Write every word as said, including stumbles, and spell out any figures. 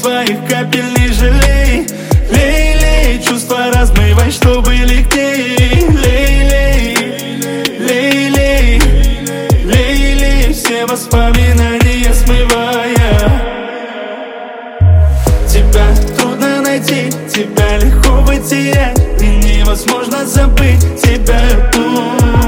своих капель не жалей. Лей, лей, чувства размывай, что были к ней. Лей, лей, лей, лей, лей, лей, все воспоминания смывая. Тебя трудно найти, тебя легко потерять, и невозможно забыть тебя.